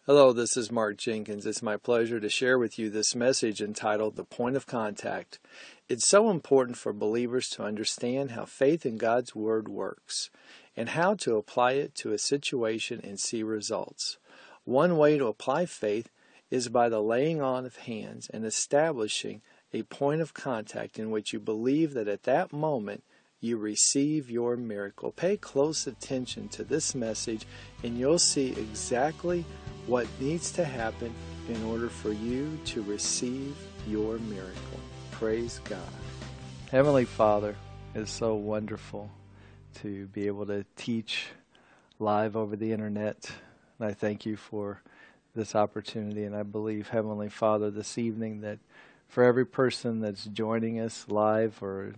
Hello, this is Mark Jenkins. It's my pleasure to share with you this message entitled The Point of Contact. It's so important for believers to understand how faith in God's Word works and how to apply it to a situation and see results. One way to apply faith is by the laying on of hands and establishing a point of contact in which you believe that at that moment you receive your miracle. Pay close attention to this message and you'll see exactly what needs to happen in order for you to receive your miracle. Praise God. Heavenly Father, it's so wonderful to be able to teach live over the internet. And I thank you for this opportunity. And I believe, Heavenly Father, this evening that for every person that's joining us live or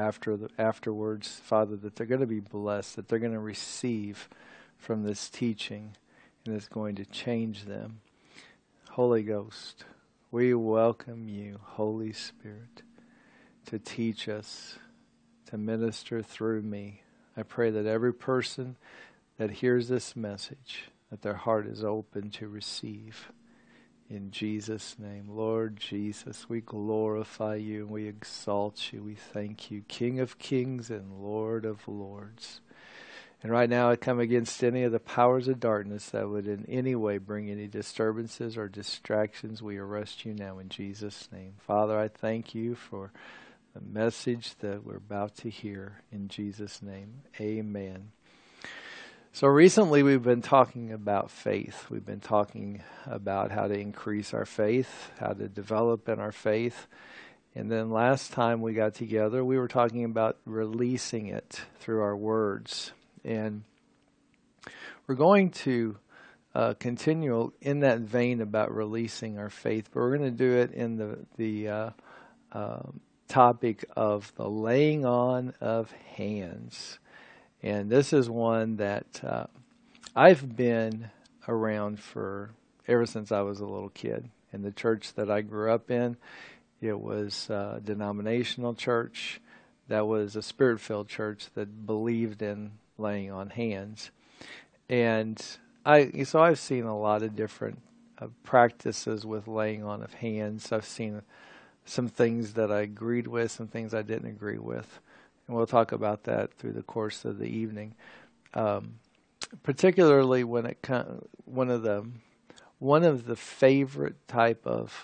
afterwards, Father, that they're going to be blessed, that they're going to receive from this teaching, and it's going to change them. Holy Ghost, we welcome you, Holy Spirit, to teach us, to minister through me. I pray that every person that hears this message, that their heart is open to receive. In Jesus' name, Lord Jesus, we glorify you and we exalt you. We thank you, King of kings and Lord of lords. And right now I come against any of the powers of darkness that would in any way bring any disturbances or distractions. We arrest you now in Jesus' name. Father, I thank you for the message that we're about to hear in Jesus' name. Amen. So recently we've been talking about faith. We've been talking about how to increase our faith, how to develop in our faith. And then last time we got together, we were talking about releasing it through our words. And we're going to continue in that vein about releasing our faith, but we're going to do it in the topic of the laying on of hands. And this is one that I've been around for ever since I was a little kid. In the church that I grew up in, it was a denominational church. That was a spirit-filled church that believed in laying on hands. And I've seen a lot of different practices with laying on of hands. I've seen some things that I agreed with, some things I didn't agree with. And we'll talk about that through the course of the evening. Particularly when it one of the favorite type of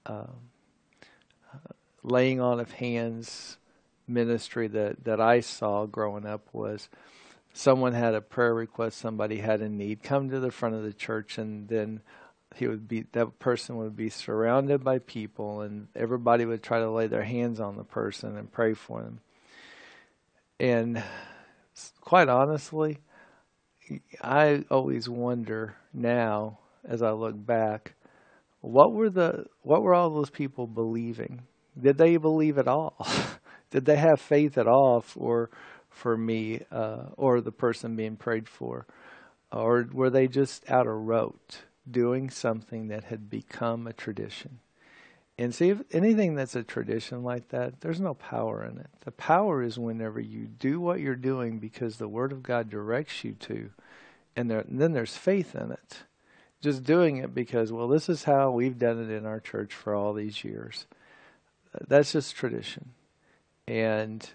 laying on of hands ministry that I saw growing up was someone had a prayer request, somebody had a need, come to the front of the church, and then that person would be surrounded by people, and everybody would try to lay their hands on the person and pray for them. And quite honestly, I always wonder now, as I look back, what were all those people believing? Did they believe at all? Did they have faith at all for me or the person being prayed for? Or were they just out of rote doing something that had become a tradition? And see, if anything that's a tradition like that, there's no power in it. The power is whenever you do what you're doing because the Word of God directs you to, and then there's faith in it. Just doing it because, well, this is how we've done it in our church for all these years. That's just tradition. And,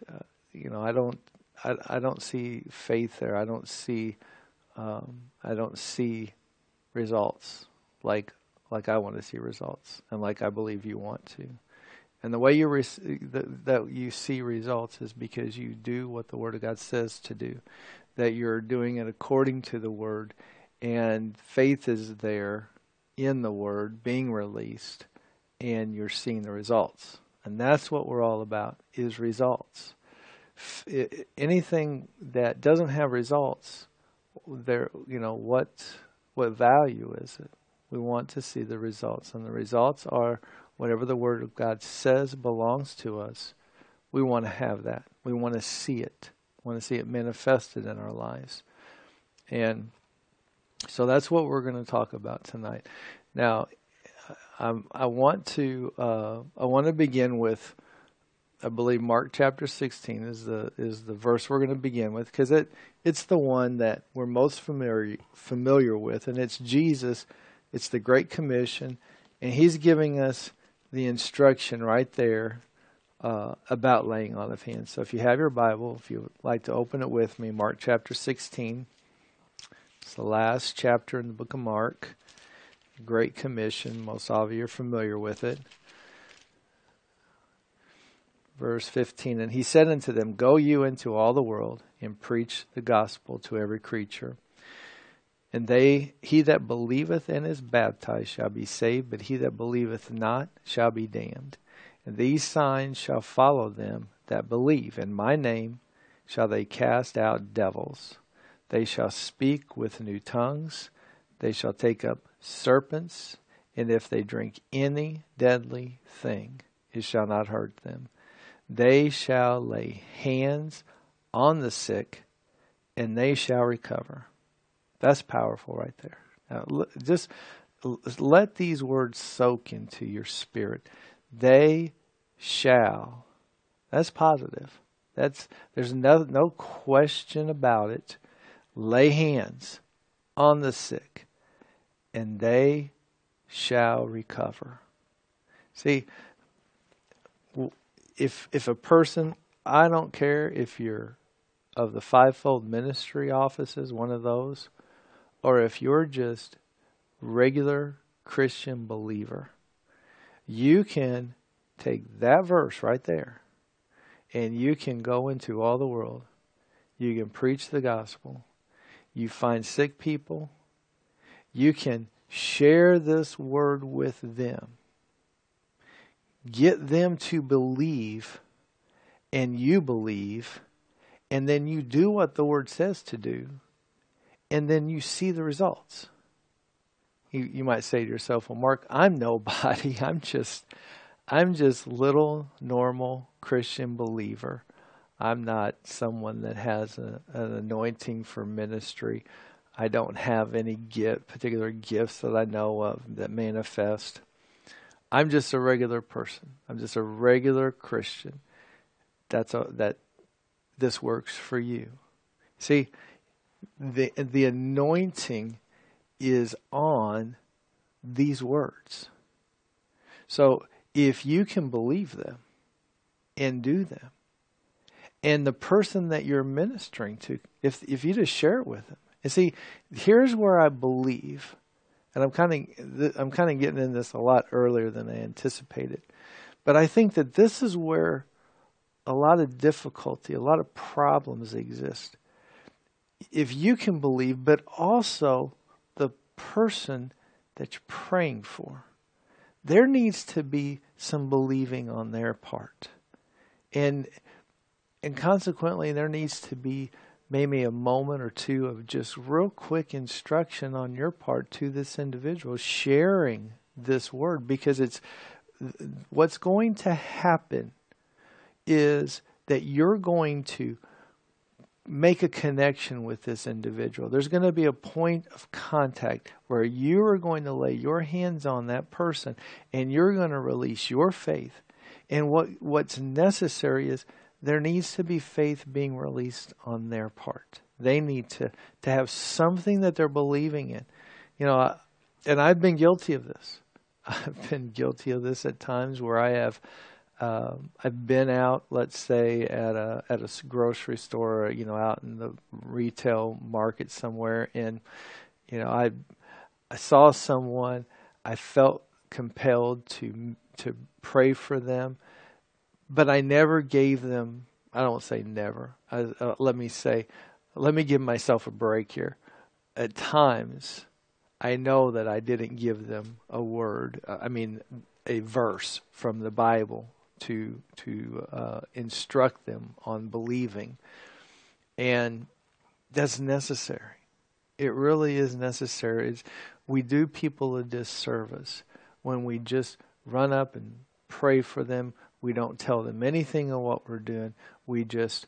I don't see faith there. I don't see results like I want to see results, and like I believe you want to. And the way that you see results is because you do what the Word of God says to do, that you're doing it according to the Word, and faith is there in the Word being released, and you're seeing the results. And that's what we're all about, is results. Anything that doesn't have results, what value is it? We want to see the results, and the results are whatever the Word of God says belongs to us. We want to have that. We want to see it. We want to see it manifested in our lives. And so that's what we're going to talk about tonight. Now, I want to begin with, I believe Mark chapter 16 is the verse we're going to begin with, because it's the one that we're most familiar with, and it's Jesus It's the Great Commission, and he's giving us the instruction right there about laying on of hands. So if you have your Bible, if you would like to open it with me, Mark chapter 16. It's the last chapter in the book of Mark. Great Commission. Most of you are familiar with it. Verse 15, and he said unto them, Go you into all the world, and preach the gospel to every creature. And he that believeth and is baptized shall be saved, but he that believeth not shall be damned. And these signs shall follow them that believe. In my name shall they cast out devils. They shall speak with new tongues. They shall take up serpents. And if they drink any deadly thing, it shall not hurt them. They shall lay hands on the sick, and they shall recover. That's powerful right there. Now, just let these words soak into your spirit. They shall. That's positive. There's no question about it. Lay hands on the sick, and they shall recover. See, if a person, I don't care if you're of the fivefold ministry offices, one of those, or if you're just regular Christian believer, you can take that verse right there and you can go into all the world. You can preach the gospel. You find sick people. You can share this word with them. Get them to believe, and you believe, and then you do what the word says to do. And then you see the results. You might say to yourself, well, Mark, I'm nobody. I'm just little normal Christian believer. I'm not someone that has an anointing for ministry. I don't have any particular gifts that I know of that manifest. I'm just a regular person. I'm just a regular Christian. That this works for you. See, the anointing is on these words. So if you can believe them and do them, and the person that you're ministering to, if you just share it with them, and see, here's where I believe, and I'm kind of getting in this a lot earlier than I anticipated, but I think that this is where a lot of difficulty, a lot of problems exist. If you can believe, but also the person that you're praying for, there needs to be some believing on their part. And consequently, there needs to be maybe a moment or two of just real quick instruction on your part to this individual, sharing this word, because it's what's going to happen is that you're going to make a connection with this individual. There's going to be a point of contact where you are going to lay your hands on that person and you're going to release your faith. And what's necessary is there needs to be faith being released on their part. They need to have something that they're believing in. And I've been guilty of this. I've been guilty of this at times where I've been out, let's say, at a grocery store, out in the retail market somewhere, and I saw someone, I felt compelled to pray for them, but I never gave them. I don't say never. Let me give myself a break here. At times, I know that I didn't give them a word. A verse from the Bible to instruct them on believing. And that's necessary. It really is necessary. We do people a disservice when we just run up and pray for them. We don't tell them anything of what we're doing. We just,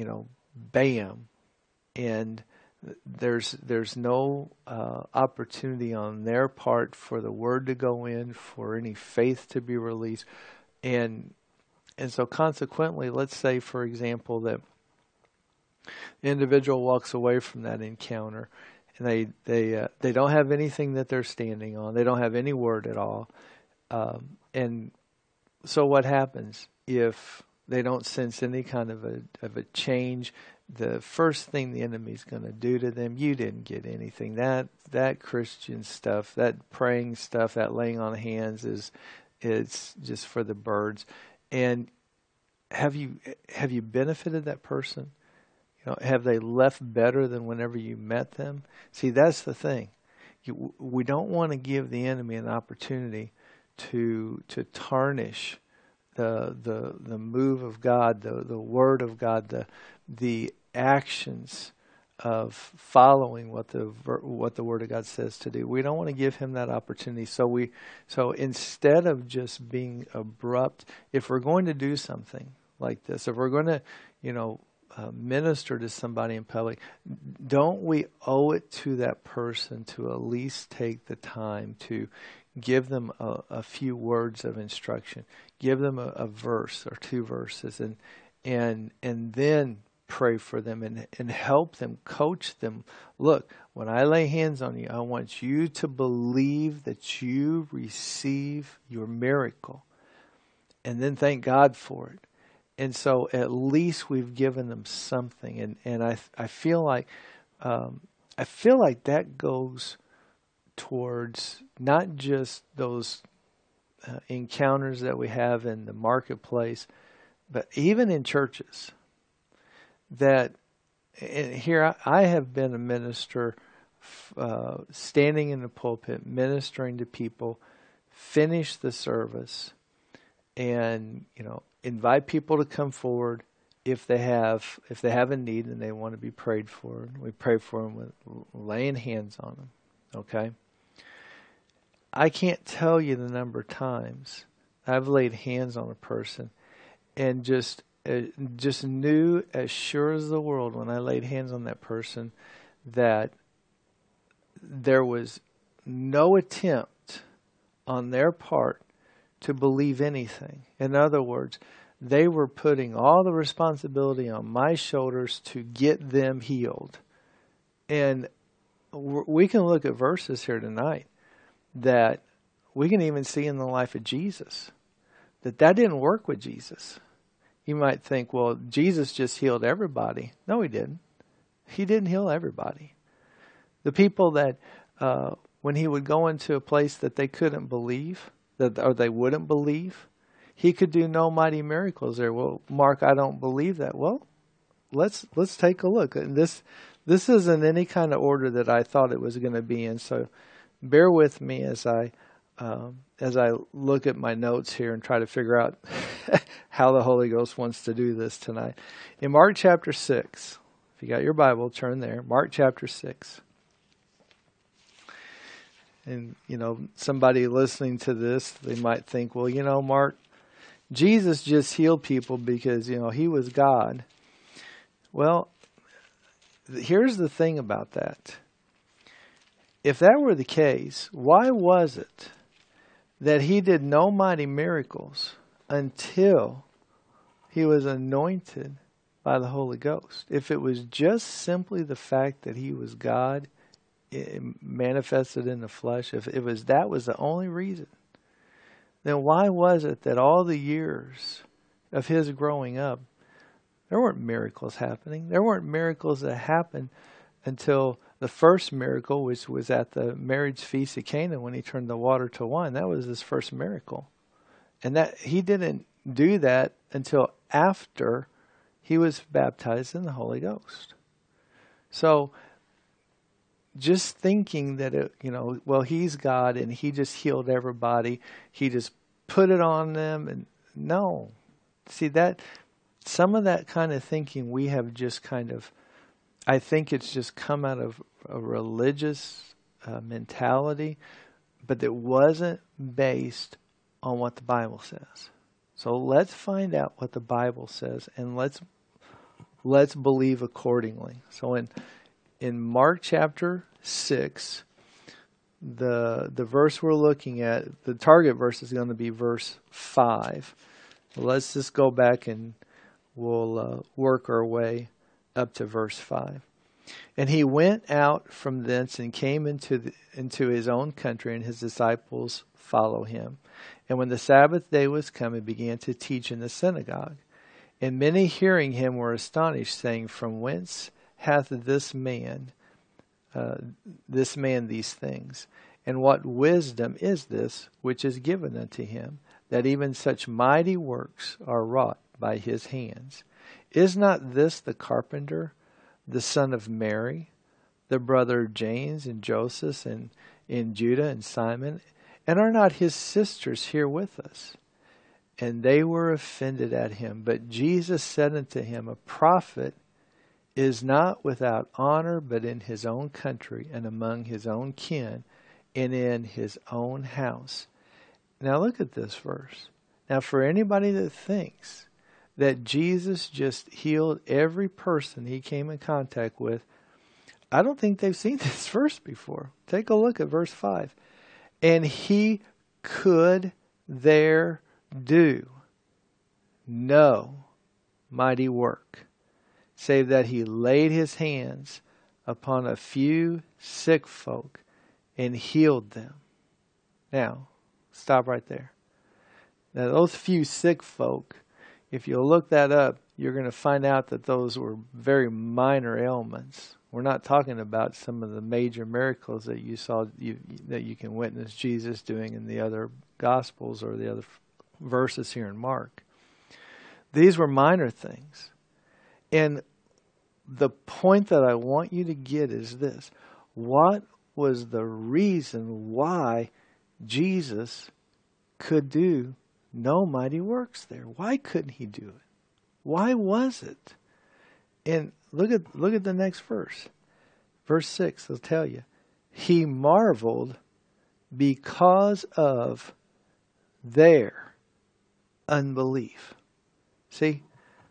bam. And there's no opportunity on their part for the word to go in, for any faith to be released. And so consequently, let's say, for example, that the individual walks away from that encounter They don't have anything that they're standing on. They don't have any word at all. And so what happens if they don't sense any kind of a change? The first thing the enemy's going to do to them, you didn't get anything. That Christian stuff, that praying stuff, that laying on hands it's just for the birds. And have you benefited that person? Have they left better than whenever you met them? See, that's the thing. We don't want to give the enemy an opportunity to tarnish the move of God, the word of God, the actions of following what the word of God says to do. We don't want to give him that opportunity. So instead of just being abrupt, if we're going to do something like this, if we're going to, minister to somebody in public, don't we owe it to that person to at least take the time to give them a few words of instruction, give them a verse or two verses, and then pray for them and help them, coach them. Look, when I lay hands on you, I want you to believe that you receive your miracle, and then thank God for it. And so at least we've given them something, and I feel like that goes towards not just those encounters that we have in the marketplace, but even in churches. That, and here I have been a minister, standing in the pulpit, ministering to people, finish the service, and invite people to come forward if they have a need and they want to be prayed for. We pray for them with laying hands on them. Okay. I can't tell you the number of times I've laid hands on a person and just knew as sure as the world when I laid hands on that person that there was no attempt on their part to believe anything. In other words, they were putting all the responsibility on my shoulders to get them healed. And we can look at verses here tonight that we can even see in the life of Jesus that didn't work with Jesus. You might think, well, Jesus just healed everybody. No, he didn't. He didn't heal everybody. The people that when he would go into a place that they couldn't believe, or they wouldn't believe, he could do no mighty miracles there. Well, Mark, I don't believe that. Well, let's take a look. And this isn't any kind of order that I thought it was going to be in. So bear with me as I look at my notes here and try to figure out how the Holy Ghost wants to do this tonight. In Mark chapter 6, if you got your Bible, turn there. Mark chapter 6. And, somebody listening to this, they might think, well, Mark, Jesus just healed people because, he was God. Well, here's the thing about that. If that were the case, why was it that he did no mighty miracles until he was anointed by the Holy Ghost? If it was just simply the fact that he was God, manifested in the flesh, if that was the only reason, then why was it that all the years of his growing up, there weren't miracles happening? There weren't miracles that happened until the first miracle, which was at the marriage feast of Cana when he turned the water to wine. That was his first miracle. And that he didn't do that until after he was baptized in the Holy Ghost. So just thinking that, well, he's God and he just healed everybody, he just put it on them. And no. See, that some of that kind of thinking we have just kind of, I think it's just come out of a religious mentality, but it wasn't based on what the Bible says. So let's find out what the Bible says and let's believe accordingly. So in Mark chapter 6, the verse we're looking at, the target verse is going to be verse 5. Let's just go back and we'll work our way up to verse 5. And he went out from thence and came into his own country, and his disciples follow him. And when the Sabbath day was come, he began to teach in the synagogue. And many hearing him were astonished, saying, From whence hath this man these things? And what wisdom is this which is given unto him, that even such mighty works are wrought by his hands? Is not this the carpenter, the son of Mary, the brother of James and Joseph and Judah and Simon? And are not his sisters here with us? And they were offended at him. But Jesus said unto him, A prophet is not without honor, but in his own country and among his own kin and in his own house. Now look at this verse. Now for anybody that thinks that Jesus just healed every person he came in contact with, I don't think they've seen this verse before. Take a look at verse 5. And he could there do no mighty work, save that he laid his hands upon a few sick folk and healed them. Now, stop right there. Now, those few sick folk, if you look that up, you're going to find out that those were very minor ailments. We're not talking about some of the major miracles that you saw, that you can witness Jesus doing in the other Gospels or the other verses here in Mark. These were minor things. And the point that I want you to get is this. What was the reason why Jesus could do no mighty works there? Why couldn't he do it? Why was it? And look at the next verse. Verse 6 will tell you. He marveled because of their unbelief. See?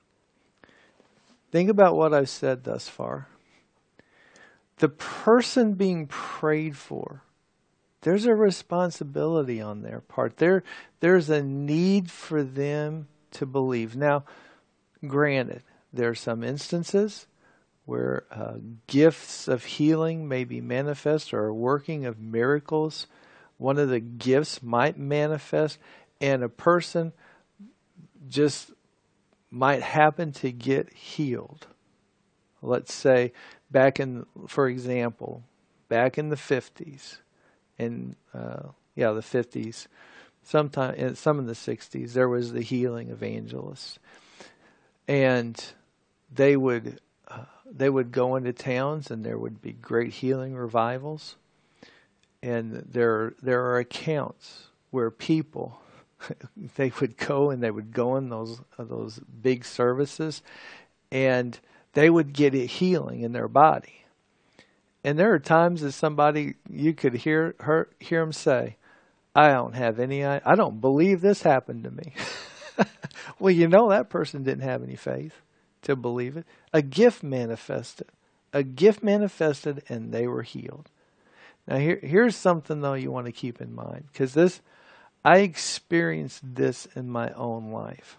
Think about what I've said thus far. The person being prayed for, there's a responsibility on their part. There's a need for them to believe. Now, granted, there are some instances where gifts of healing may be manifest, or a working of miracles. One of the gifts might manifest, and a person just might happen to get healed. Let's say for example, back in the 50s, the 50s, sometime in some of the 60s, there was the healing evangelists, and they would go into towns, and there would be great healing revivals. And there are accounts where people they would go in those big services, and they would get a healing in their body. And there are times that somebody, you could hear them say, I don't believe this happened to me. Well, that person didn't have any faith to believe it. A gift manifested, and they were healed. Now here's something though you want to keep in mind, because I experienced this in my own life.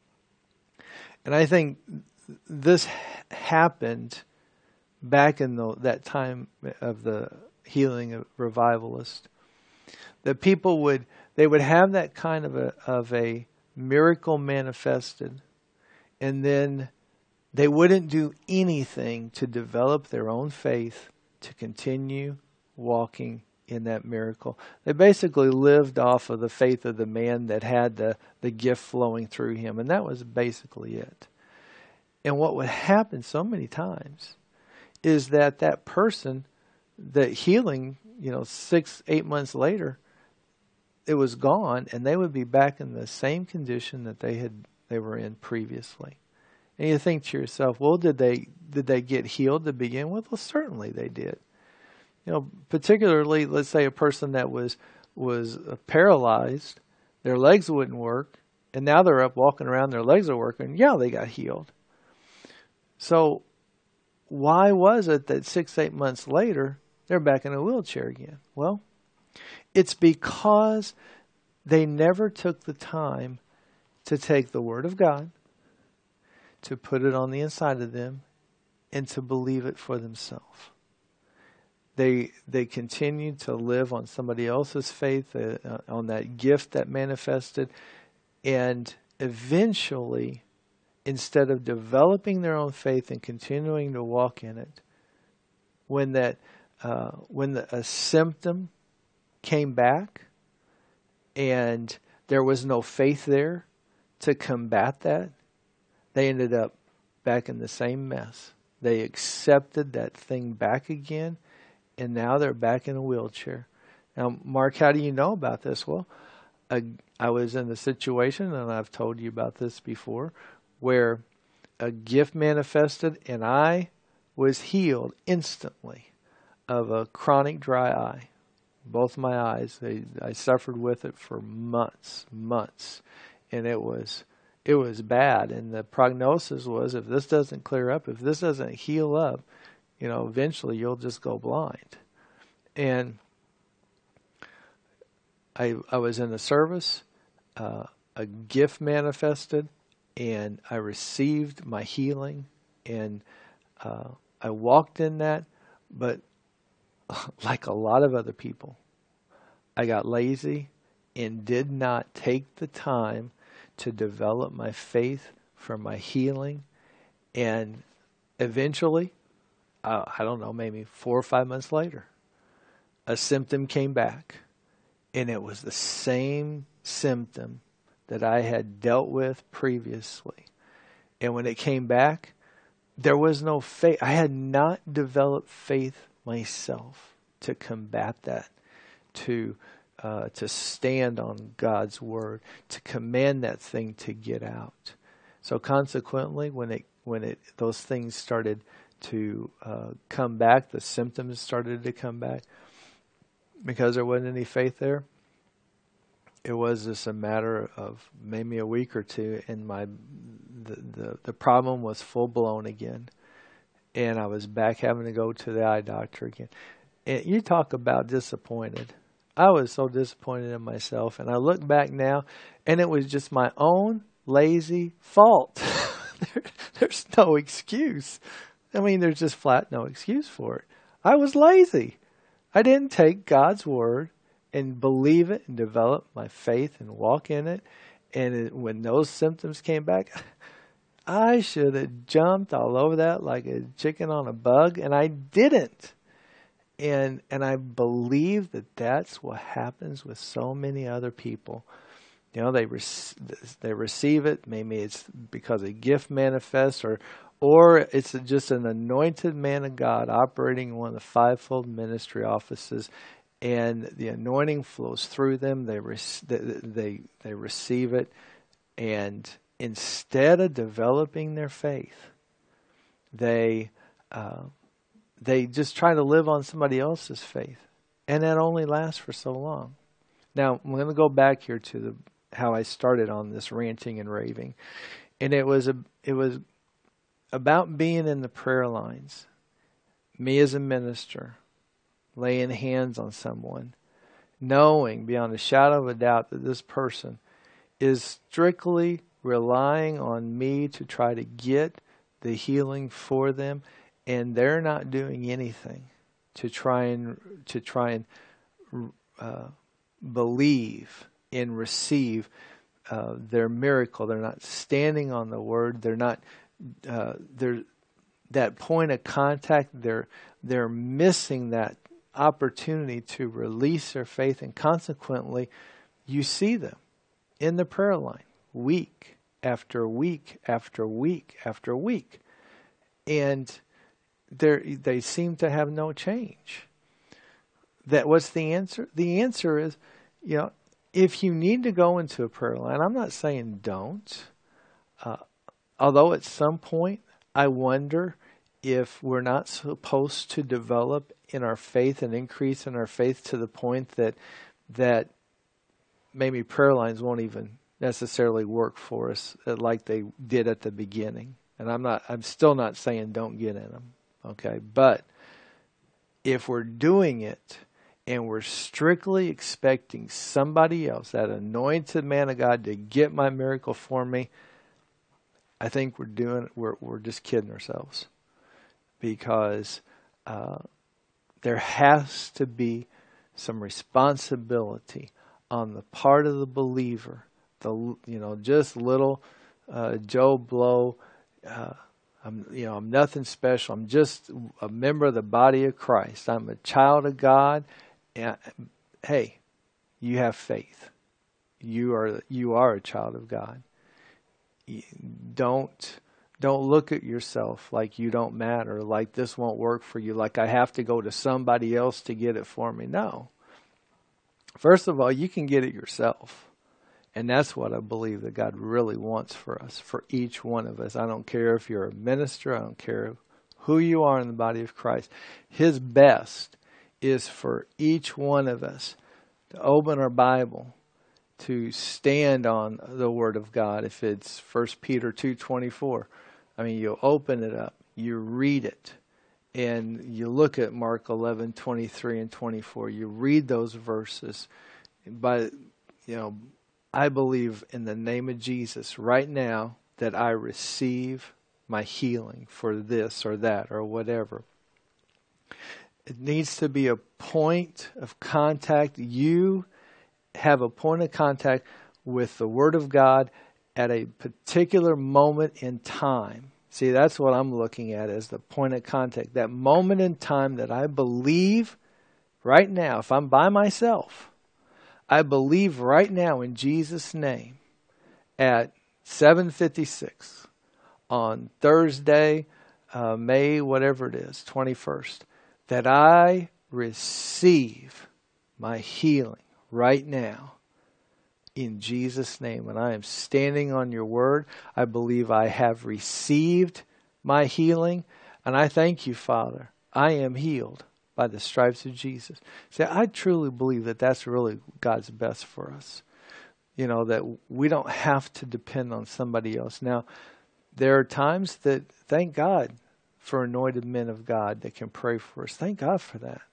And I think this happened back in that time of the healing of revivalists. That people would have that kind of a miracle manifested, and then they wouldn't do anything to develop their own faith to continue walking in that miracle. They basically lived off of the faith of the man that had the gift flowing through him, and that was basically it. And what would happen so many times is that person, the healing, 6-8 months later, it was gone, and they would be back in the same condition that they were in previously. And you think to yourself, well, did they get healed to begin with? Well, certainly they did. Particularly, let's say a person that was paralyzed, their legs wouldn't work, and now they're up walking around, their legs are working. Yeah, they got healed. So why was it that 6-8 months later, they're back in a wheelchair again? Well, it's because they never took the time to take the Word of God, to put it on the inside of them, and to believe it for themselves. They continued to live on somebody else's faith, on that gift that manifested, and eventually, instead of developing their own faith and continuing to walk in it, when a symptom came back and there was no faith there to combat that, they ended up back in the same mess. They accepted that thing back again, and now they're back in a wheelchair. Now, Mark, how do you know about this? Well, I was in a situation, and I've told you about this before, where a gift manifested and I was healed instantly of a chronic dry eye. Both my eyes, I suffered with it for months, and it was bad. And the prognosis was, if this doesn't clear up, if this doesn't heal up, eventually you'll just go blind. And I was in a service, a gift manifested, and I received my healing, and I walked in that, but like a lot of other people, I got lazy and did not take the time to develop my faith for my healing. And eventually, I don't know, maybe 4 or 5 months later, a symptom came back. And it was the same symptom that I had dealt with previously. And when it came back, there was no faith. I had not developed faith myself to combat that, to stand on God's word, to command that thing to get out. So consequently, when those things started to come back, the symptoms started to come back, because there wasn't any faith there, it was just a matter of maybe a week or two, and the problem was full blown again, and I was back having to go to the eye doctor again. And you talk about disappointed. I was so disappointed in myself, and I look back now, and it was just my own lazy fault. There's no excuse. I mean, there's just flat no excuse for it. I was lazy. I didn't take God's word and believe it and develop my faith and walk in it. And when those symptoms came back, I should have jumped all over that like a chicken on a bug, and I didn't. And I believe that that's what happens with so many other people. They receive it. Maybe it's because a gift manifests, or it's just an anointed man of God operating in one of the fivefold ministry offices, and the anointing flows through them. They receive it, and instead of developing their faith, they just try to live on somebody else's faith, and that only lasts for so long. Now, I'm going to go back here to how I started on this ranting and raving, and it was about being in the prayer lines, me as a minister, laying hands on someone, knowing beyond a shadow of a doubt that this person is strictly relying on me to try to get the healing for them, and they're not doing anything to try and believe and receive their miracle. They're not standing on the word. They're not. They're that point of contact. They're missing that opportunity to release their faith, and consequently, you see them in the prayer line week after week after week after week, and they seem to have no change. What's the answer? The answer is, if you need to go into a prayer line, I'm not saying don't. Although at some point, I wonder if we're not supposed to develop in our faith and increase in our faith to the point that maybe prayer lines won't even necessarily work for us like they did at the beginning. And I'm still not saying don't get in them. Okay. But if we're doing it and we're strictly expecting somebody else, that anointed man of God, to get my miracle for me, I think we're just kidding ourselves. because there has to be some responsibility on the part of the believer. Just little Joe Blow. I'm nothing special. I'm just a member of the body of Christ. I'm a child of God. And, hey, you have faith. You are a child of God. Don't look at yourself like you don't matter, like this won't work for you, like I have to go to somebody else to get it for me. No. First of all, you can get it yourself. And that's what I believe that God really wants for us, for each one of us. I don't care if you're a minister. I don't care who you are in the body of Christ. His best is for each one of us to open our Bible, to stand on the Word of God. If it's 1 Peter 2:24, you open it up, you read it, and you look at Mark 11:23 and 24. You read those verses. I believe in the name of Jesus right now that I receive my healing for this or that or whatever. It needs to be a point of contact. You have a point of contact with the Word of God at a particular moment in time. See, that's what I'm looking at as the point of contact. That moment in time that I believe right now, if I'm by myself, I believe right now in Jesus' name at 7:56 on Thursday, May, whatever it is, 21st, that I receive my healing right now in Jesus' name. And I am standing on your word. I believe I have received my healing. And I thank you, Father. I am healed by the stripes of Jesus. See, I truly believe that that's really God's best for us. That we don't have to depend on somebody else. Now, there are times that, thank God for anointed men of God that can pray for us. Thank God for that.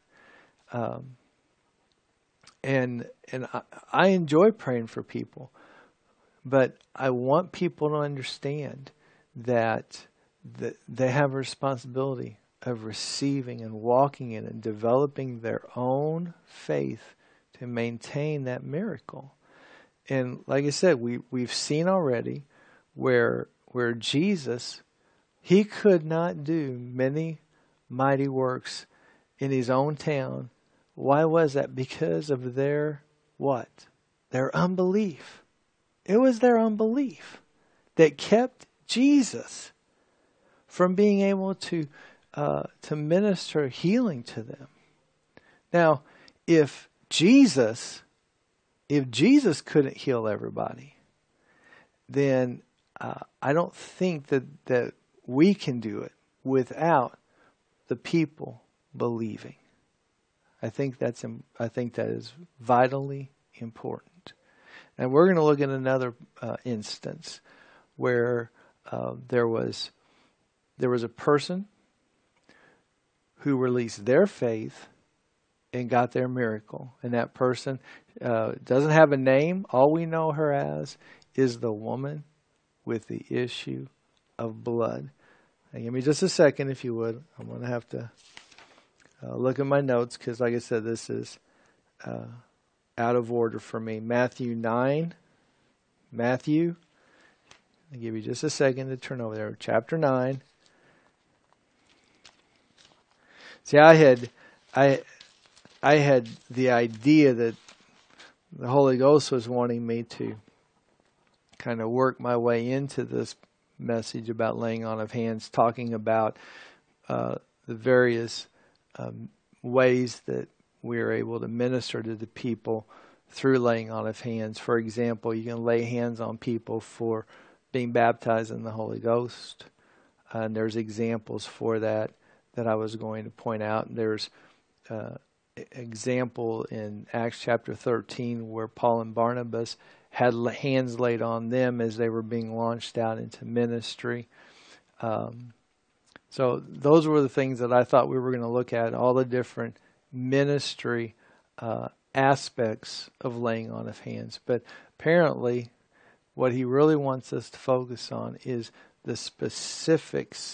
And I enjoy praying for people, but I want people to understand that they have a responsibility of receiving and walking in and developing their own faith to maintain that miracle. And like I said, we've seen already where Jesus, he could not do many mighty works in his own town. Why was that? Because of their what? Their unbelief. It was their unbelief that kept Jesus from being able to minister healing to them. Now, if Jesus couldn't heal everybody, then I don't think that we can do it without the people believing. I think that is vitally important. And we're going to look at another instance where there was a person who released their faith and got their miracle. And that person doesn't have a name. All we know her as is the woman with the issue of blood. Now, give me just a second, if you would. I'm going to have to look at my notes because, like I said, this is out of order for me. Matthew 9. Matthew. I'll give you just a second to turn over there. Chapter 9. See, I had the idea that the Holy Ghost was wanting me to kind of work my way into this message about laying on of hands, talking about the various ways that we are able to minister to the people through laying on of hands. For example, you can lay hands on people for being baptized in the Holy Ghost. And there's examples for that I was going to point out. There's example in Acts chapter 13 where Paul and Barnabas had hands laid on them as they were being launched out into ministry. So those were the things that I thought we were going to look at, all the different ministry aspects of laying on of hands. But apparently what he really wants us to focus on is the specifics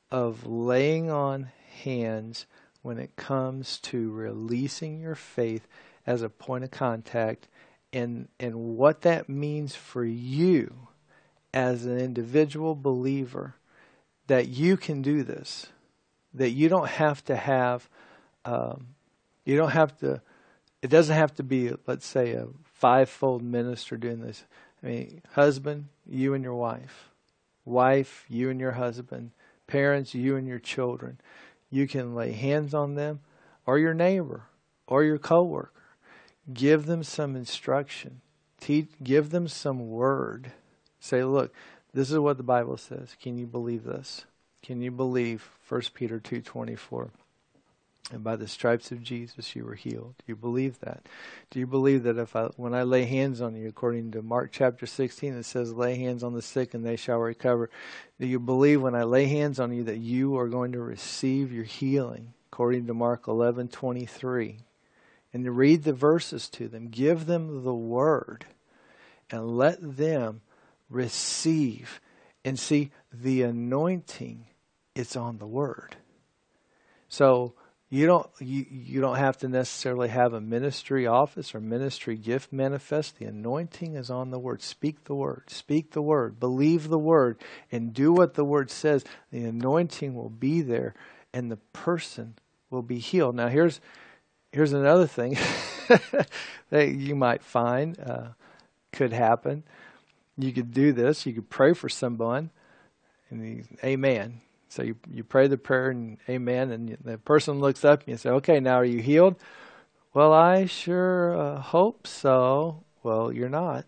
of laying on hands when it comes to releasing your faith as a point of contact, and what that means for you as an individual believer, that you can do this, that you don't have to have, you don't have to, it doesn't have to be, let's say, a fivefold minister doing this. I mean, husband, you and your wife. Wife, you and your husband. Parents, you and your children. You can lay hands on them, or your neighbor, or your coworker. Give them some instruction. Give them some word. Say, look, this is what the Bible says. Can you believe this? Can you believe 1 Peter 2:24? And by the stripes of Jesus you were healed. Do you believe that? Do you believe that when I lay hands on you, according to Mark chapter 16, it says, lay hands on the sick and they shall recover. Do you believe when I lay hands on you that you are going to receive your healing, according to Mark 11:23? And to read the verses to them. Give them the word. And let them receive. And see, the anointing, it's on the word. So you don't have to necessarily have a ministry office or ministry gift manifest. The anointing is on the word. Speak the word. Speak the word. Believe the word. And do what the word says. The anointing will be there. And the person will be healed. Now here's another thing that you might find could happen. You could do this. You could pray for someone. And amen. So you pray the prayer and amen, and the person looks up and you say, okay, now are you healed? Well, I sure hope so. Well, you're not.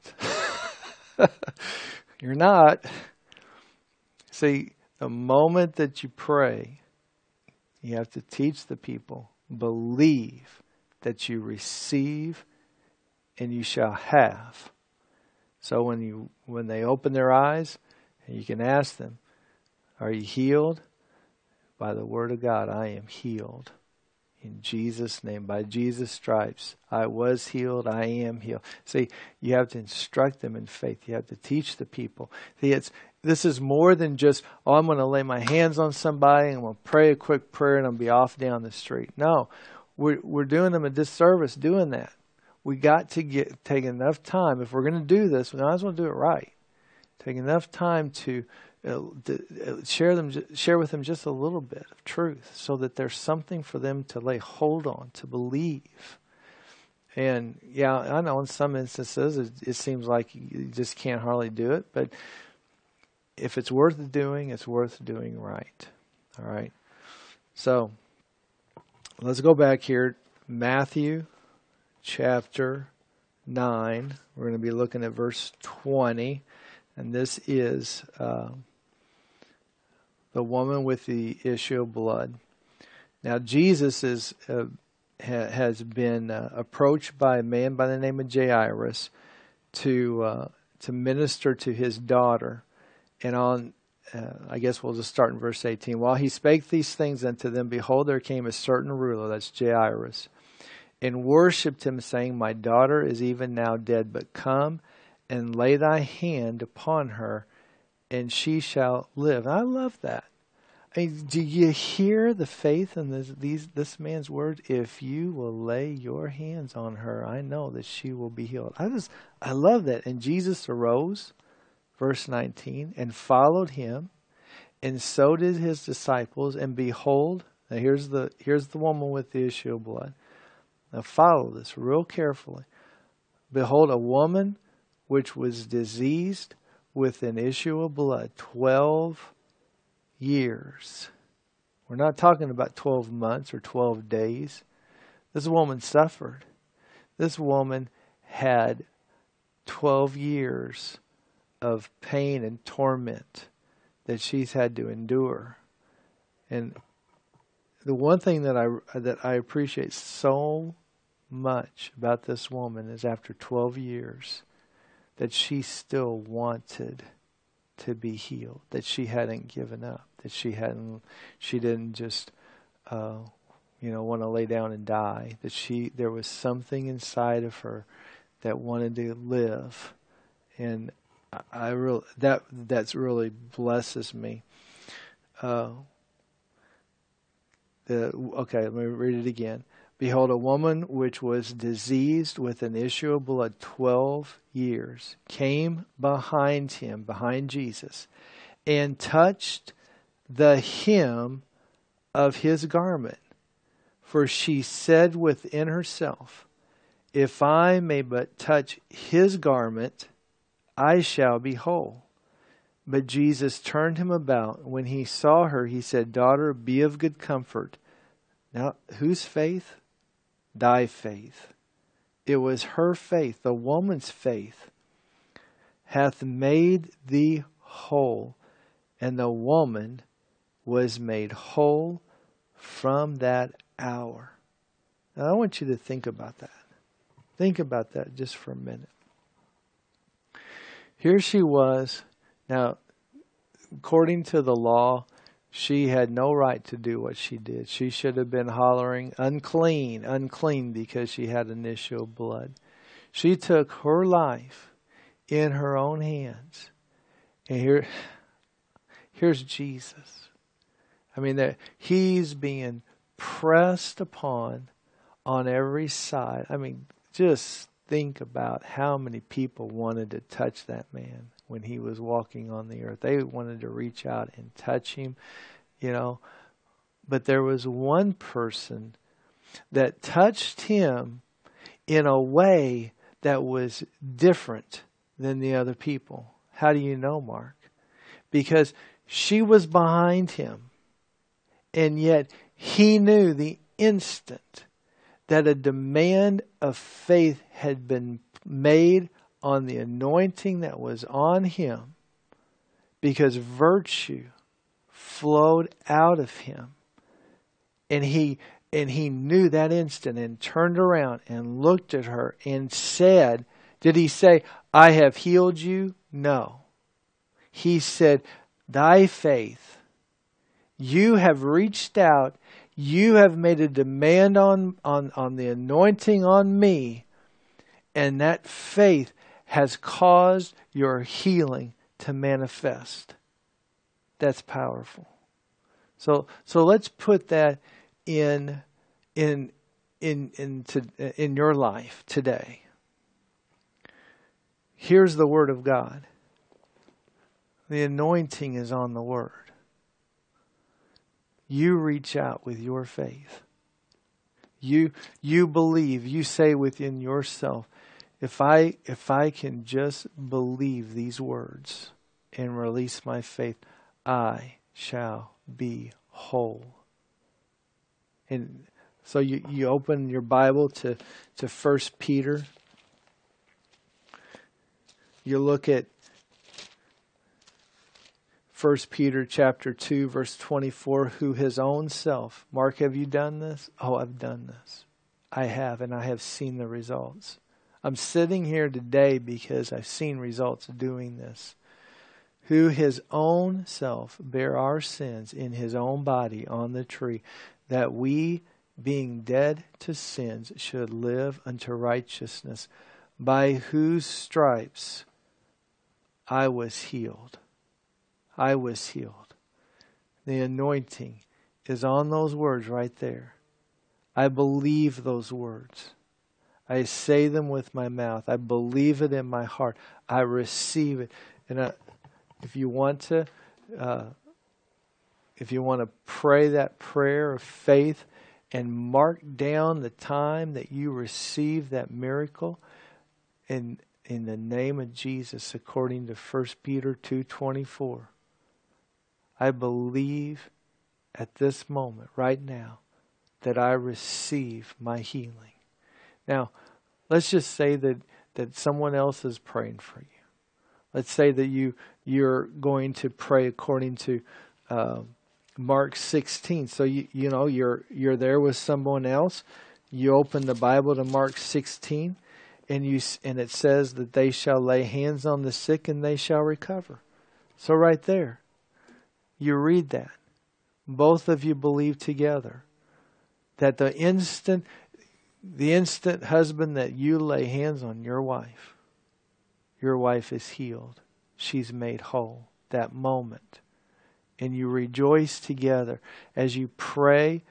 You're not. See, the moment that you pray, you have to teach the people, believe that you receive and you shall have. So when they open their eyes, you can ask them, are you healed? By the word of God, I am healed. In Jesus' name, by Jesus' stripes, I was healed, I am healed. See, you have to instruct them in faith. You have to teach the people. See, this is more than just, I'm going to lay my hands on somebody and I'm going to pray a quick prayer and I'm going to be off down the street. No, we're doing them a disservice doing that. We got to take enough time. If we're going to do this, we might as well do it right. Take enough time to share with them just a little bit of truth so that there's something for them to lay hold on, to believe. And yeah, I know in some instances it seems like you just can't hardly do it, but if it's worth doing, it's worth doing right. All right. So let's go back here. Matthew chapter 9. We're going to be looking at verse 20. And this is the woman with the issue of blood. Now, Jesus has been approached by a man by the name of Jairus to minister to his daughter. And I guess we'll just start in verse 18. While he spake these things unto them, behold, there came a certain ruler, that's Jairus, and worshipped him, saying, my daughter is even now dead, but come and lay thy hand upon her, and she shall live. And I love that. I mean, do you hear the faith in this man's words? If you will lay your hands on her, I know that she will be healed. I love that. And Jesus arose, verse 19, and followed him, and so did his disciples. And behold, now here's the woman with the issue of blood. Now follow this real carefully. Behold, a woman which was diseased with an issue of blood 12 years. We're not talking about 12 months or 12 days. This woman suffered. This woman had 12 years of pain and torment that she's had to endure. And the one thing that I appreciate so much about this woman is after 12 years that she still wanted to be healed, that she hadn't given up, that she didn't just want to lay down and die, that there was something inside of her that wanted to live. And that's really blesses me. Okay, let me read it again. Behold, a woman which was diseased with an issue of blood 12 years came behind him, behind Jesus, and touched the hem of his garment. For she said within herself, if I may but touch his garment, I shall be whole. But Jesus turned him about. When he saw her, he said, Daughter, be of good comfort. Now, whose faith? Thy faith. It was her faith, the woman's faith, hath made thee whole. And the woman was made whole from that hour. Now, I want you to think about that. Think about that just for a minute. Here she was. Now, according to the law, she had no right to do what she did. She should have been hollering, unclean, unclean, because she had an issue of blood. She took her life in her own hands. And here's Jesus. I mean, he's being pressed upon on every side. I mean, just think about how many people wanted to touch that man when he was walking on the earth. They wanted to reach out and touch him, you know. But there was one person that touched him in a way that was different than the other people. How do you know, Mark? Because she was behind him. And yet he knew the instant that a demand of faith had been made on the anointing that was on him, because virtue flowed out of him. And he knew that instant and turned around and looked at her and said, did he say, I have healed you? No. He said, thy faith, you have reached out, you have made a demand on the anointing on me, and that faith has caused your healing to manifest. That's powerful. So let's put that in your life today. Here's the Word of God. The anointing is on the Word. You reach out with your faith. You believe. You say within yourself, if I can just believe these words and release my faith, I shall be whole. And so you open your Bible to 1 Peter. You look at 1 Peter chapter 2, verse 24, who his own self. Mark, have you done this? Oh, I've done this. I have, and I have seen the results. I'm sitting here today because I've seen results doing this. Who his own self bare our sins in his own body on the tree, that we, being dead to sins, should live unto righteousness, by whose stripes I was healed. I was healed. The anointing is on those words right there. I believe those words. I say them with my mouth. I believe it in my heart. I receive it. And if you want to pray that prayer of faith and mark down the time that you receive that miracle, in the name of Jesus, according to 1 Peter 2:24, I believe at this moment, right now, that I receive my healing. Now, let's just say that someone else is praying for you. Let's say that you're going to pray according to Mark 16. So you're there with someone else. You open the Bible to Mark 16, and it says that they shall lay hands on the sick and they shall recover. So right there, you read that. Both of you believe together that the instant husband that you lay hands on your wife is healed. She's made whole that moment. And you rejoice together as you pray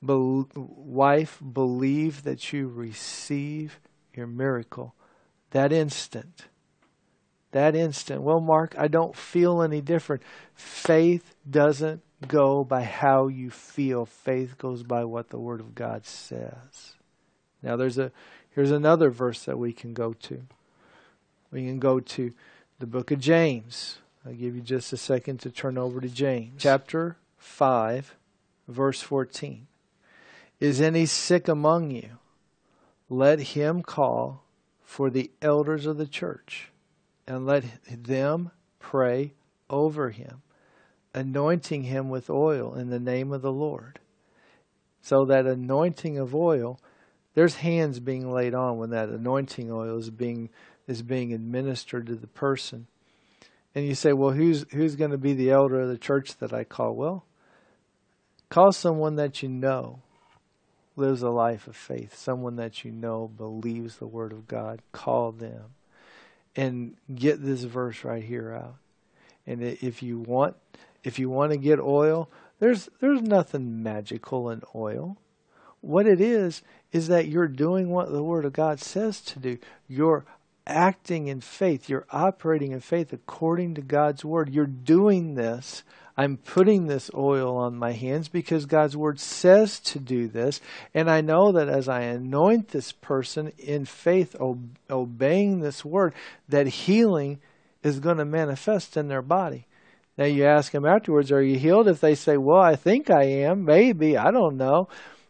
Wife, believe that you receive your miracle. That instant. Well, Mark, I don't feel any different. Faith doesn't go by how you feel. Faith goes by what the Word of God says. Now, here's another verse that we can go to. We can go to the book of James. I'll give you just a second to turn over to James. Chapter 5, verse 14. Is any sick among you? Let him call for the elders of the church, and let them pray over him, anointing him with oil in the name of the Lord. So that anointing of oil, there's hands being laid on when that anointing oil is being administered to the person. And you say, well, who's going to be the elder of the church that I call? Well, call someone that you know lives a life of faith, someone that you know believes the Word of God. Call them and get this verse right here out. And if you want to get oil, there's nothing magical in oil. What it is that you're doing what the Word of God says to do. You're acting in faith. You're operating in faith according to God's Word. You're doing this. I'm putting this oil on my hands because God's Word says to do this. And I know that as I anoint this person in faith, obeying this Word, that healing is going to manifest in their body. Now you ask them afterwards, are you healed? If they say, well, I think I am, maybe, I don't know.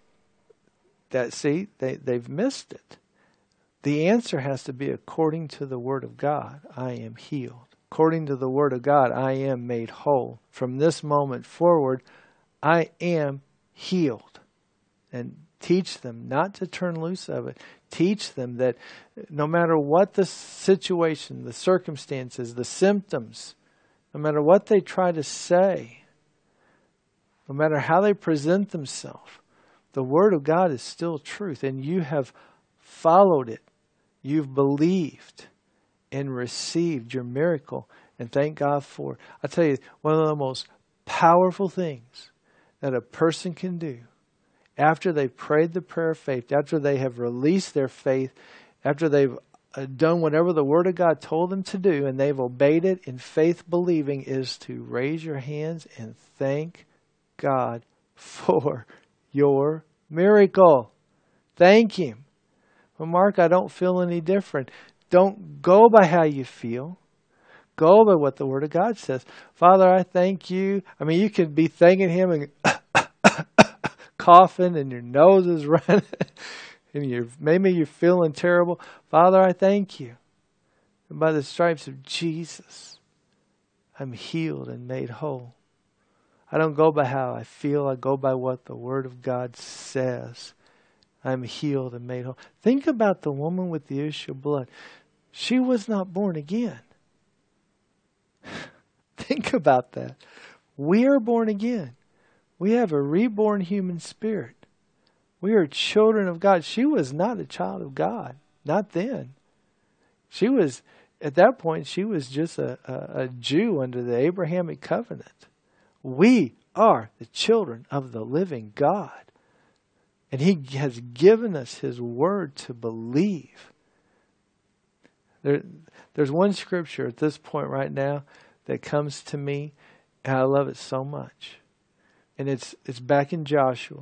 They've missed it. The answer has to be according to the Word of God. I am healed. According to the Word of God, I am made whole. From this moment forward, I am healed. And teach them not to turn loose of it. Teach them that no matter what the situation, the circumstances, the symptoms, no matter what they try to say, no matter how they present themselves, the Word of God is still truth. And you have followed it. You've believed and received your miracle, and thank God for it. I tell you, one of the most powerful things that a person can do after they've prayed the prayer of faith, after they have released their faith, after they've done whatever the Word of God told them to do, and they've obeyed it in faith believing, is to raise your hands and thank God for your miracle. Thank Him. Well, Mark, I don't feel any different. Don't go by how you feel. Go by what the Word of God says. Father, I thank you. I mean, you could be thanking Him and coughing and your nose is running and maybe you're feeling terrible. Father, I thank you. And by the stripes of Jesus, I'm healed and made whole. I don't go by how I feel. I go by what the Word of God says. I'm healed and made whole. Think about the woman with the issue of blood. She was not born again. Think about that. We are born again. We have a reborn human spirit. We are children of God. She was not a child of God. Not then. She was, at that point, she was just a Jew under the Abrahamic covenant. We are the children of the living God. And He has given us His Word to believe. There's one scripture at this point right now that comes to me, and I love it so much. And it's back in Joshua.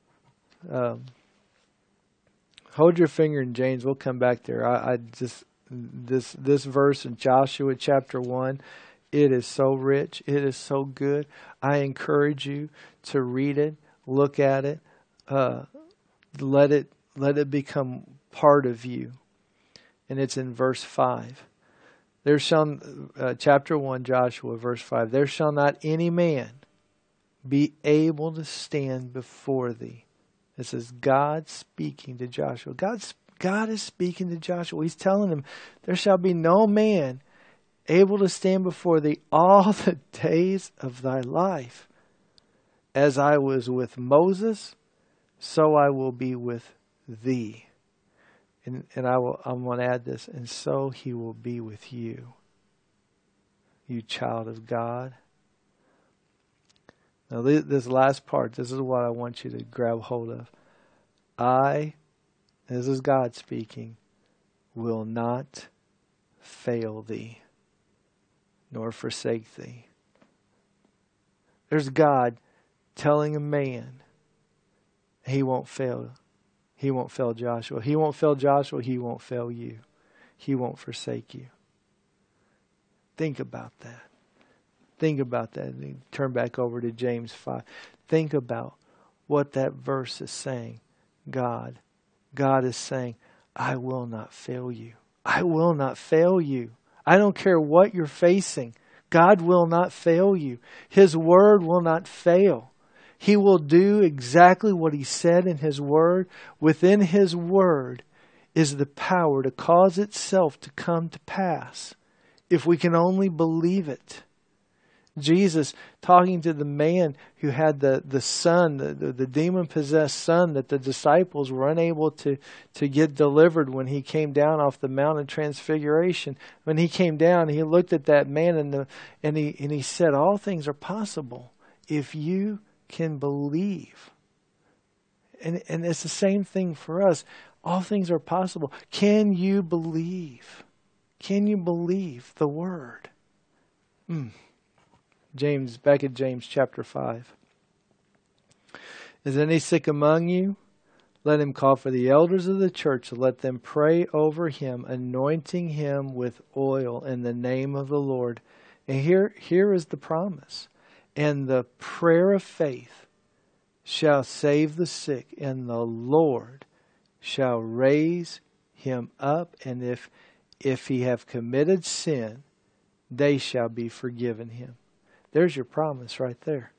Hold your finger in James. We'll come back there. This verse in Joshua chapter 1, it is so rich. It is so good. I encourage you to read it, look at it, let it become part of you. And it's in verse 5. There shall, chapter 1, Joshua, verse 5. There shall not any man be able to stand before thee. This is God speaking to Joshua. God is speaking to Joshua. He's telling him, there shall be no man able to stand before thee all the days of thy life. As I was with Moses, so I will be with thee. And I'm going to add this, and so He will be with you, you child of God. Now this last part, this is what I want you to grab hold of. This is God speaking, will not fail thee, nor forsake thee. There's God telling a man he won't fail. He won't fail Joshua. He won't fail Joshua. He won't fail you. He won't forsake you. Think about that. Think about that. Turn back over to James 5. Think about what that verse is saying. God is saying, I will not fail you. I will not fail you. I don't care what you're facing. God will not fail you. His word will not fail. He will do exactly what He said in His word. Within His word is the power to cause itself to come to pass, if we can only believe it. Jesus, talking to the man who had the son, the demon-possessed son that the disciples were unable to get delivered when He came down off the Mount of Transfiguration. When He came down, He looked at that man and he said, all things are possible if you can believe. And it's the same thing for us. All things are possible. Can you believe? Can you believe the word? James, back at James chapter 5. Is any sick among you? Let him call for the elders of the church, and let them pray over him, anointing him with oil in the name of the Lord. And here is the promise. And the prayer of faith shall save the sick, and the Lord shall raise him up. And if he have committed sin, they shall be forgiven him. There's your promise right there.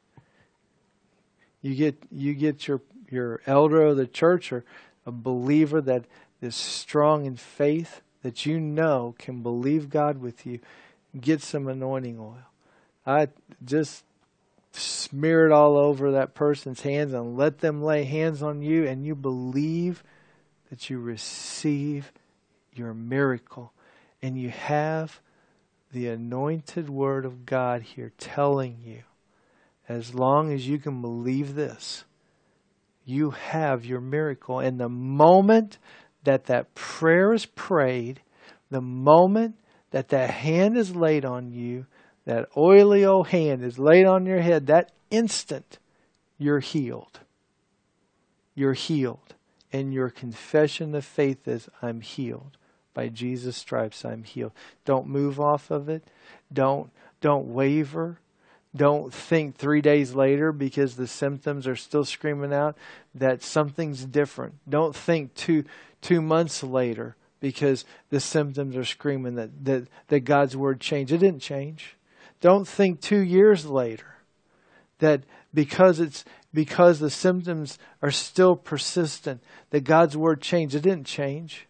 You get your elder of the church, or a believer that is strong in faith, that you know can believe God with you. Get some anointing oil. I just smear it all over that person's hands and let them lay hands on you, and you believe that you receive your miracle. And you have the anointed word of God here telling you, as long as you can believe this, you have your miracle. And the moment that prayer is prayed, the moment that hand is laid on you, that oily old hand is laid on your head, that instant you're healed. You're healed. And your confession of faith is, I'm healed. By Jesus' stripes I'm healed. Don't move off of it. Don't waver. Don't think 3 days later, because the symptoms are still screaming out, that something's different. Don't think 2 months later, because the symptoms are screaming that God's word changed. It didn't change. Don't think 2 years later that because the symptoms are still persistent, that God's word changed. It didn't change.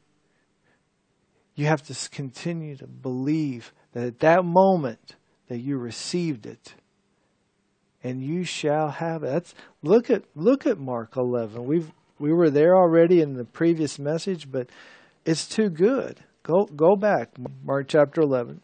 You have to continue to believe that at that moment that you received it, and you shall have it. Look at Mark 11. We were there already in the previous message, but it's too good. Go back. Mark chapter 11.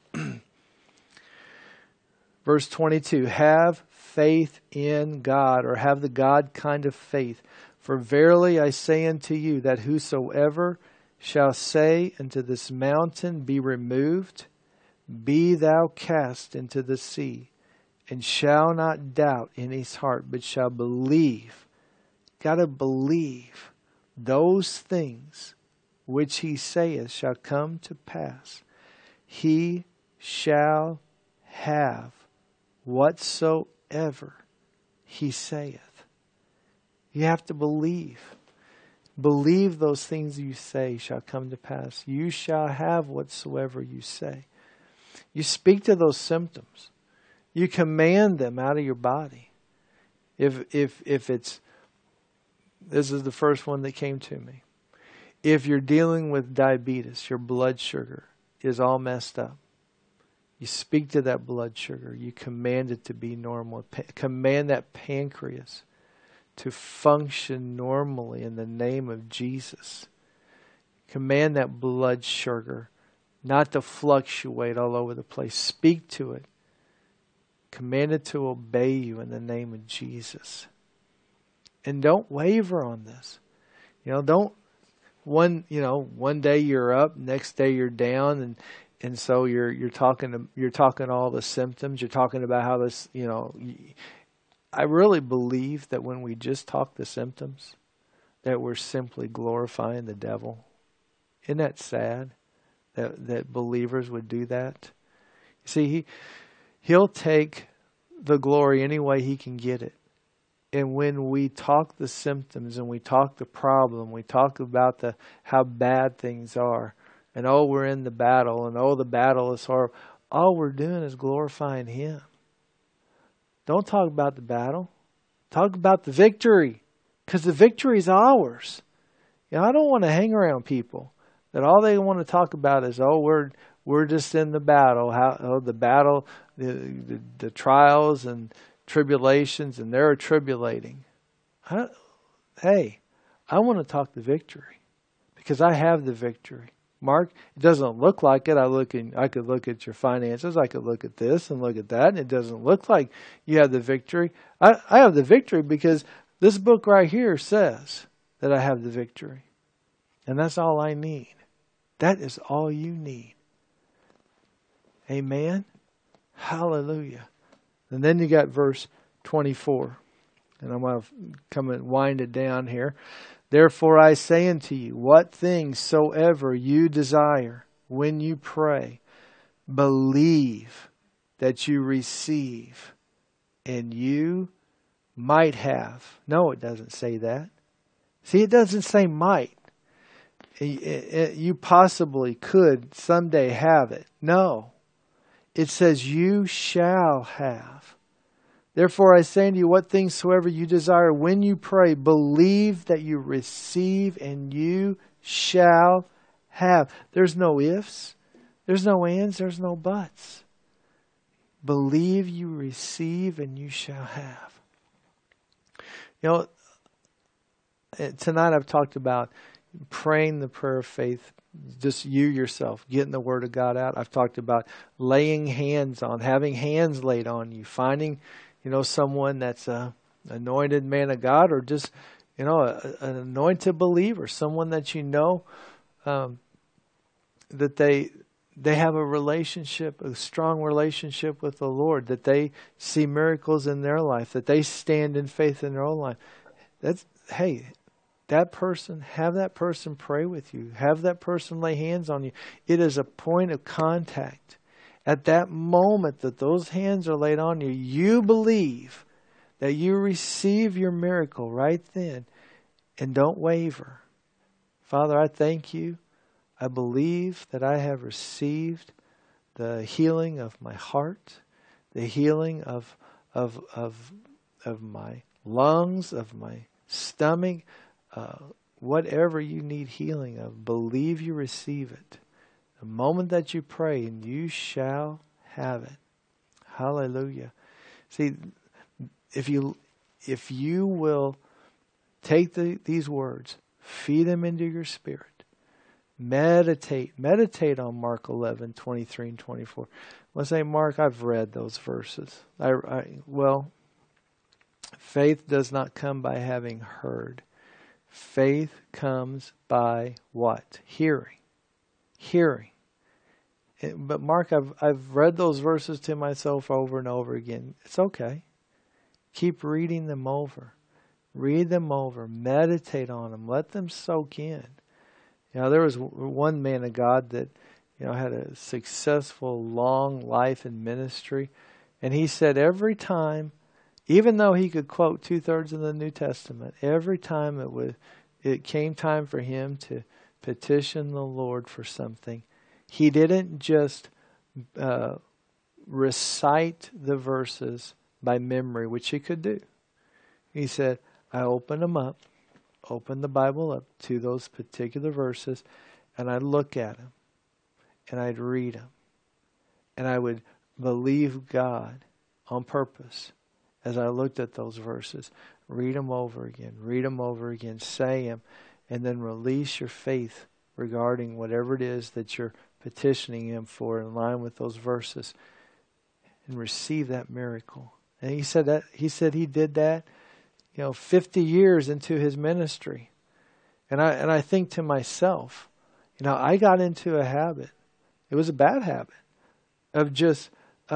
Verse 22. Have faith in God, or have the God kind of faith. For verily I say unto you, that whosoever shall say unto this mountain, be removed, be thou cast into the sea, and shall not doubt in his heart, but shall believe. Got to believe those things which he saith shall come to pass. He shall have whatsoever he saith. You have to believe. Believe those things you say shall come to pass. You shall have whatsoever you say. You speak to those symptoms. You command them out of your body. If it's, this is the first one that came to me. If you're dealing with diabetes, your blood sugar is all messed up. You speak to that blood sugar. You command it to be normal. Command that pancreas to function normally in the name of Jesus. Command that blood sugar not to fluctuate all over the place. Speak to it. commanded to obey you in the name of Jesus. And don't waver on this. Don't one day you're up, next day you're down, and so you're talking all the symptoms. You're talking about how this, I really believe that when we just talk the symptoms, that we're simply glorifying the devil. Isn't that sad that believers would do that? See, he'll take the glory any way he can get it. And when we talk the symptoms and we talk the problem, we talk about how bad things are, and we're in the battle, and the battle is horrible, all we're doing is glorifying him. Don't talk about the battle. Talk about the victory, because the victory is ours. I don't want to hang around people that all they want to talk about is, we're just in the battle, the trials and tribulations, and they're tribulating. I want to talk the victory, because I have the victory. Mark, it doesn't look like it. I could look at your finances. I could look at this and look at that, and it doesn't look like you have the victory. I have the victory because this book right here says that I have the victory. And that's all I need. That is all you need. Amen? Hallelujah. And then you got verse 24. And I'm going to come and wind it down here. Therefore I say unto you, what things soever you desire when you pray, believe that you receive, and you might have. No, it doesn't say that. See, it doesn't say might. You possibly could someday have it. No. It says you shall have. Therefore I say unto you, what things soever you desire when you pray, believe that you receive, and you shall have. There's no ifs. There's no ands. There's no buts. Believe you receive, and you shall have. Tonight I've talked about praying the prayer of faith, just you yourself, getting the Word of God out. I've talked about laying hands on, having hands laid on you, finding, someone that's an anointed man of God, or just, an anointed believer, someone that that they have a relationship, a strong relationship with the Lord, that they see miracles in their life, that they stand in faith in their own life. Have that person pray with you. Have that person lay hands on you. It is a point of contact. At that moment that those hands are laid on you, you believe that you receive your miracle right then, and don't waver. Father, I thank you. I believe that I have received the healing of my heart, the healing of my lungs, of my stomach, whatever you need healing of. Believe you receive it. The moment that you pray, and you shall have it. Hallelujah. See, if you will take these words, feed them into your spirit, meditate on Mark 11, 23 and 24. Let's say, Mark, I've read those verses. Faith does not come by having heard. Faith comes by what? Hearing. But Mark, I've read those verses to myself over and over again. It's okay. Keep reading them over. Read them over. Meditate on them. Let them soak in. There was one man of God that had a successful, long life in ministry, and he said every time, even though he could quote 2/3 of the New Testament, every time it came time for him to petition the Lord for something, he didn't just recite the verses by memory, which he could do. He said, I open the Bible up to those particular verses, and I'd look at them, and I'd read them, and I would believe God on purpose as I looked at those verses. Read them over again, say them, and then release your faith regarding whatever it is that you're petitioning Him for in line with those verses. and receive that miracle. And he said he did that, 50 years into his ministry. And I think to myself, I got into a habit. It was a bad habit of just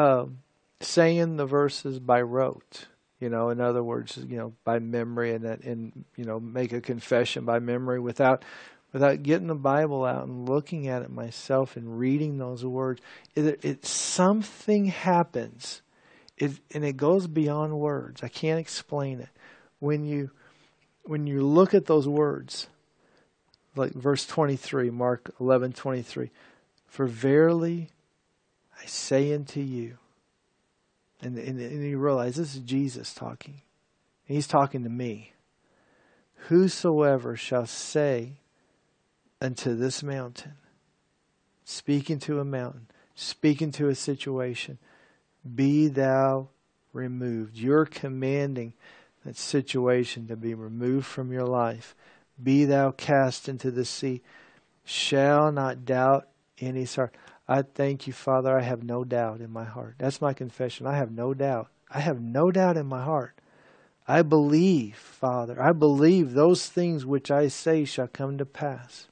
saying the verses by rote. In other words, by memory, and make a confession by memory without getting the Bible out and looking at it myself and reading those words. Something happens, and it goes beyond words. I can't explain it. When you look at those words, like verse 23, Mark 11:23, for verily I say unto you, and you realize this is Jesus talking. And he's talking to me. Whosoever shall say unto this mountain, speaking to a mountain, speaking to a situation, be thou removed. You're commanding that situation to be removed from your life. Be thou cast into the sea. Shall not doubt in his heart. I thank you, Father, I have no doubt in my heart. That's my confession. I have no doubt. I have no doubt in my heart. I believe, Father. I believe those things which I say shall come to pass.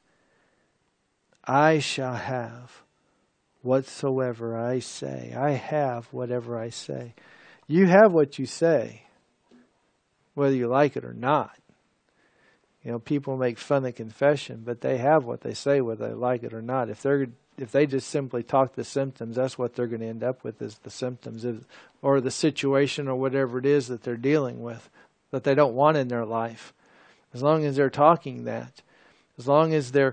I shall have whatsoever I say. I have whatever I say. You have what you say, whether you like it or not. People make fun of confession, but they have what they say, whether they like it or not. If they just simply talk the symptoms, that's what they're going to end up with, is the symptoms or the situation or whatever it is that they're dealing with that they don't want in their life. As long as they're talking that, as long as they're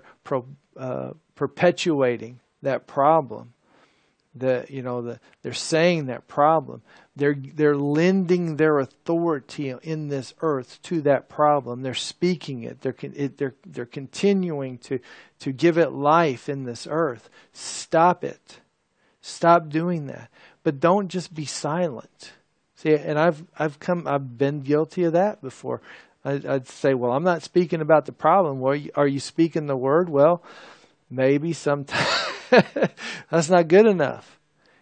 perpetuating that problem, they're saying that problem, they're lending their authority in this earth to that problem. They're speaking it. They're continuing to give it life in this earth. Stop it. Stop doing that. But don't just be silent. See, and I've been guilty of that before. I'd say, well, I'm not speaking about the problem. Well, are you speaking the word? Well, maybe sometimes. That's not good enough.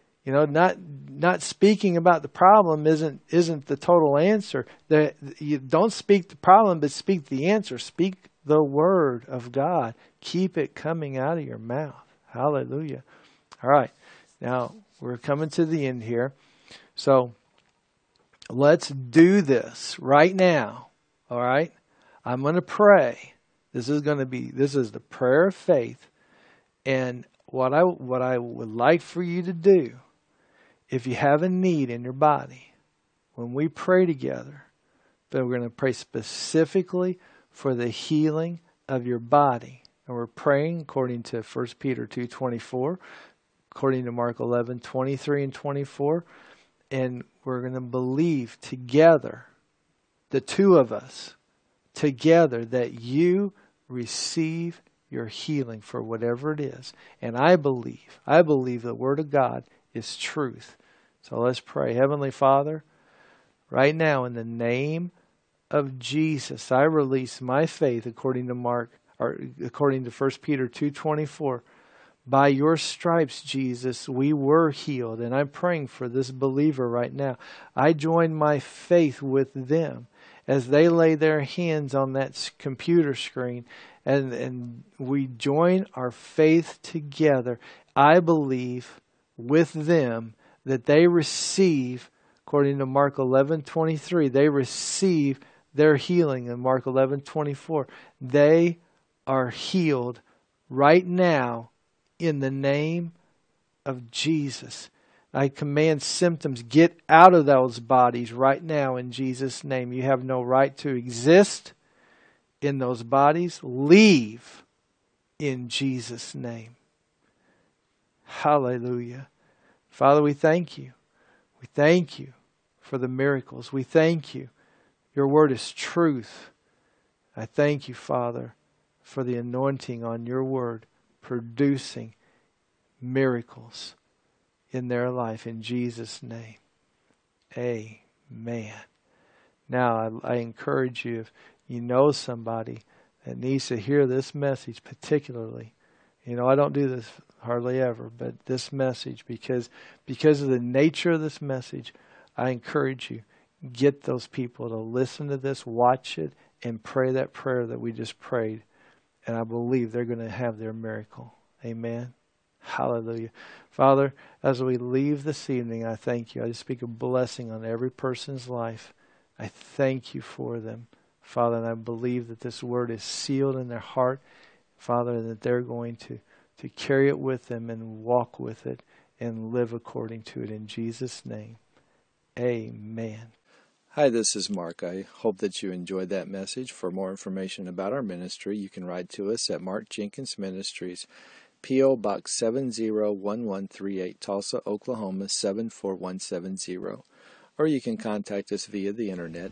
Not speaking about the problem isn't the total answer. You don't speak the problem, but speak the answer. Speak the word of God. Keep it coming out of your mouth. Hallelujah. All right. Now, we're coming to the end here. So, let's do this right now. All right? I'm going to pray. This is the prayer of faith. And what I would like for you to do, if you have a need in your body, when we pray together, then we're going to pray specifically for the healing of your body. And we're praying according to 1 Peter 2:24, according to Mark 11:23 and 24. And we're going to believe together, the two of us, together, that you receive your healing for whatever it is. And I believe the Word of God is truth. So let's pray. Heavenly Father, right now in the name of Jesus, I release my faith according to 1 Peter 2:24. By your stripes, Jesus, we were healed. And I'm praying for this believer right now. I join my faith with them as they lay their hands on that computer screen, and we join our faith together. I believe with them that they receive, according to Mark 11:23, they receive their healing in Mark 11:24. They are healed right now in the name of Jesus. I command symptoms, get out of those bodies right now in Jesus' name. You have no right to exist in those bodies. Leave in Jesus' name. Hallelujah. Father, we thank you. We thank you for the miracles. We thank you. Your word is truth. I thank you, Father, for the anointing on your word, producing miracles in their life. In Jesus' name. Amen. Now, I encourage you, if you know somebody that needs to hear this message particularly, I don't do this hardly ever, but this message, because of the nature of this message, I encourage you, get those people to listen to this, watch it, and pray that prayer that we just prayed. And I believe they're going to have their miracle. Amen. Hallelujah. Father, as we leave this evening, I thank you. I just speak a blessing on every person's life. I thank you for them, Father, and I believe that this word is sealed in their heart, Father, that they're going to carry it with them and walk with it and live according to it. In Jesus' name, amen. Hi, this is Mark. I hope that you enjoyed that message. For more information about our ministry, you can write to us at Mark Jenkins Ministries, P.O. Box 701138, Tulsa, Oklahoma 74170. Or you can contact us via the internet